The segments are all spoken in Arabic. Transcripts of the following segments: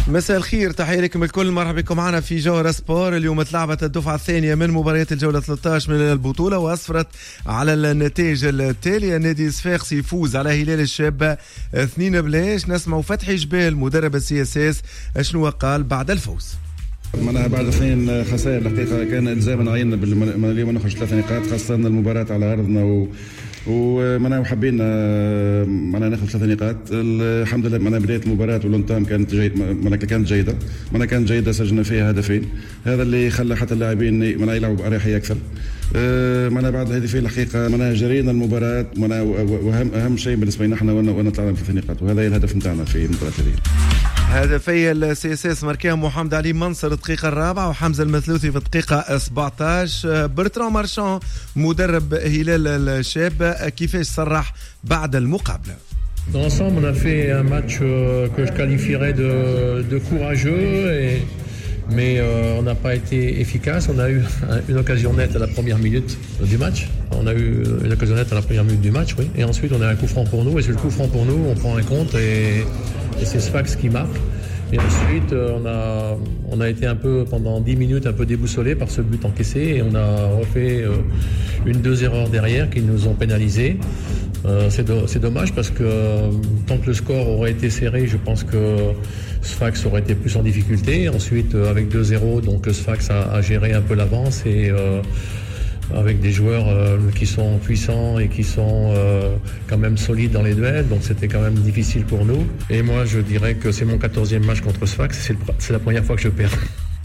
مساء الخير، تحية لكم الكل، مرحبا بكم معنا في جوهرة سبور. اليوم تلعبت الدفعة الثانية من مباريات الجولة 13 من البطولة وأسفرت على النتائج التالية. نادي صفاقسي يفوز على هلال الشابة 2-0. نسمع فتحي جبال مدرب السي اس اس شنو قال بعد الفوز. معناها بعد 2 خسائر الحقيقة كان إلزامنا عيننا اليوم نخرج 3 نقاط، خاصة المباراة على أرضنا ومعناها حبينا معناها ناخذ 3 نقاط. الحمد لله معناها بداية المباراة والانطام كانت جيدة معناها كانت جيدة، سجلنا فيها هدفين، هذا اللي خلى حتى اللاعبين معناها يلعبوا بأريحية أكثر. معناها بعد الهدفين الحقيقة معناها جرينا المباراة معناها، وأهم شيء بالنسبة لنا احنا وانا طلعنا 3 نقاط، وهذا هي الهدف نتاعنا في المباراة هذه. هدفي السي اس اس ماركاهم محمد علي منصر الدقيقة 4 وحمزة المثلوثي في الدقيقة 17. برتران مارشان مدرب هلال الشاب كيفاش صرح بعد المقابلة. Dans l'ensemble, on a fait un match que je qualifierais de courageux, mais on n'a pas été efficace. On a eu une occasion nette à la première minute du match. On a eu une occasion nette à la première minute du match, oui. Et ensuite, on a un coup franc pour nous. Et sur le coup franc pour nous, on prend un contre et c'est Sfax qui marque. Et ensuite, on a été un peu, pendant 10 minutes, un peu déboussolé par ce but encaissé. Et on a refait 2 erreurs derrière qui nous ont pénalisés. C'est dommage parce que tant que le score aurait été serré, je pense que Sfax aurait été plus en difficulté. Ensuite, avec 2-0, donc Sfax a géré un peu l'avance et avec des joueurs qui sont puissants et qui sont quand même solides dans les duels, donc c'était quand même difficile pour nous. Et moi, je dirais que c'est mon 14e match contre Sfax, c'est la première fois que je perds.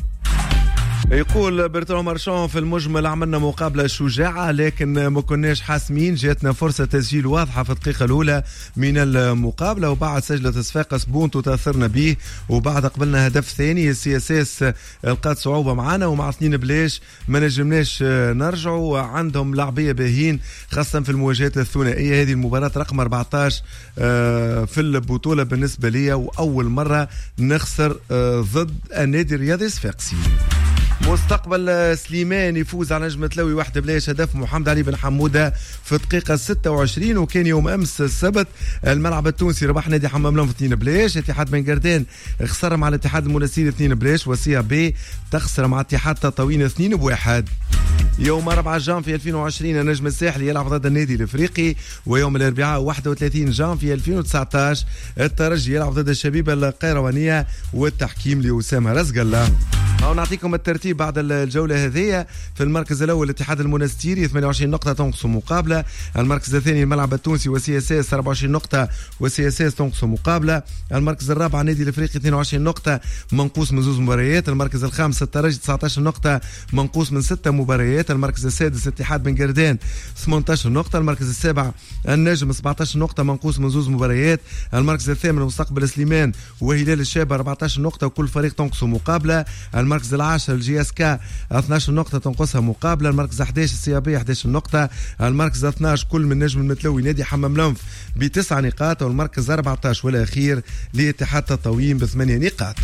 يقول برتران مارشان في المجمل عملنا مقابلة شجاعة لكن ما كناش حاسمين، جاتنا فرصة تسجيل واضحة في الدقيقة الأولى من المقابلة وبعد سجلة صفاقس بونت وتأثرنا به وبعد قبلنا هدف ثاني. السي اس اس لقات صعوبة معنا ومع 2-0 ما نجمناش نرجعوا. عندهم لاعبية باهين خاصة في المواجهات الثنائية. هذه المباراة رقم 14 في البطولة بالنسبة لي وأول مرة نخسر ضد النادي الرياضي صفاقسي. مستقبل سليمان يفوز على نجمة لوي 1-0. هدف محمد علي بن حمودة في الدقيقة 26. وكان يوم أمس السبت الملعب التونسي ربح نادي حمام لهم في 2-0. اتحاد بن قردان خسر مع الاتحاد المنستيري 2-0 وسيا بي تخسر مع اتحاد تطاوين 2-1. يوم 4 جانفي 2020 النجم الساحلي يلعب ضد النادي الافريقي. ويوم الاربعاء 31 جانفي 2019 الترجي يلعب ضد الشبيبة القيروانية والتحكيم لأسامة رزق الله. أو نعطيكم الترتيب بعد الجولة هذه. في المركز الأول الاتحاد المنستيري 28 نقطة تنقص مقابلة. المركز الثاني الملعب التونسي وسي اس اس 24 نقطة وسي اس اس تنقص مقابلة. المركز الرابع النادي الافريقي 22 نقطة منقوص من 2 مباريات. المركز الخامس الترجي 19 نقطة منقوص من 6 مباريات. المركز السادس اتحاد بن قردان 18 نقطة. المركز السابع النجم 17 نقطة منقوص من 2 مباريات. المركز الثامن مستقبل سليمان وهلال الشابة 14 نقطة وكل فريق تنقص مقابلة. المركز العاشر الجي اس كا 12 نقطة تنقصها مقابلة. المركز 11 السي بي 11 نقطة. المركز 12 كل من نجم المتلوي نادي حمام لنف ب9 نقاط. والمركز 14 والأخير لاتحاد تطاوين ب8 نقاط.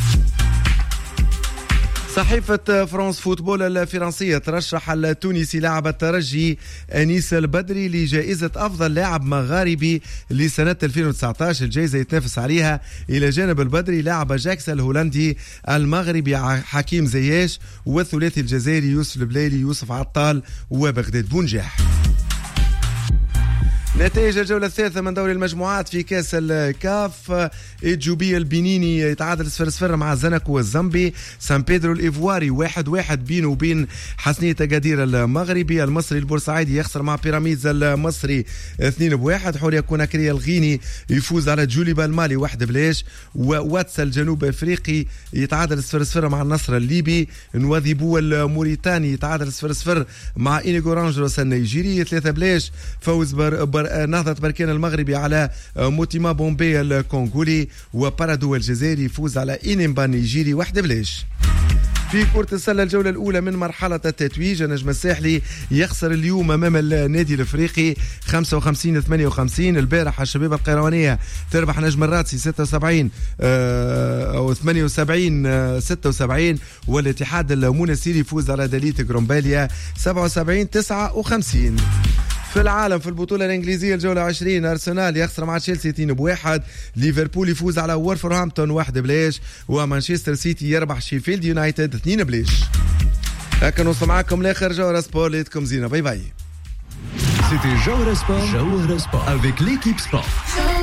صحيفة فرانس فوتبول الفرنسية ترشح التونسي لاعب الترجي أنيس البدري لجائزة أفضل لاعب مغاربي لسنة 2019. الجائزة يتنافس عليها إلى جانب البدري لاعب جاكس الهولندي المغربي حكيم زياش والثلاثي الجزائري يوسف البليلي يوسف عطال وبغداد بونجاح. نتائج الجولة الثالثة من دوري المجموعات في كاس الكاف. إيجوبي البنيني يتعادل 0-0 مع زنك والزامبي. سان بيدرو الإيفواري 1-1 بينه وبين حسنية أكادير المغربي. المصري البورسعيدي يخسر مع بيراميدز المصري 2-1. حورية كوناكري الغيني يفوز على جوليبا المالي 1-0. وواتس الجنوب أفريقي يتعادل 0-0 مع النصر الليبي. نواذيبو الموريتاني يتعادل 0-0 مع إنيغو رانجروس النيجيري. 3-0 فوز نهضة بركان المغربي على موتيما بومبي الكونغولي. وبارادو الجزائري يفوز على إنيمبا النيجيري 1-0. في كرة السلة الجولة الأولى من مرحلة التتويج النجم الساحلي يخسر اليوم أمام النادي الأفريقي 55-58. البارح الشبيبة القيروانية تربح نجم الراتسي 76 أو 78-76. والاتحاد المنستيري يفوز على دليت غرومباليا 77-59. في العالم في البطولة الإنجليزية الجولة 20 أرسنال يخسر مع تشيلسي 2-1، ليفربول يفوز على وولفرهامبتون 1-0، ومانشستر سيتي يربح شيفيلد يونايتد 2-0. هكا نوصل معكم لاخر جوهرة سبور. ليتكم زينة. باي باي. C'était Jawhara Sport avec l'équipe Sport.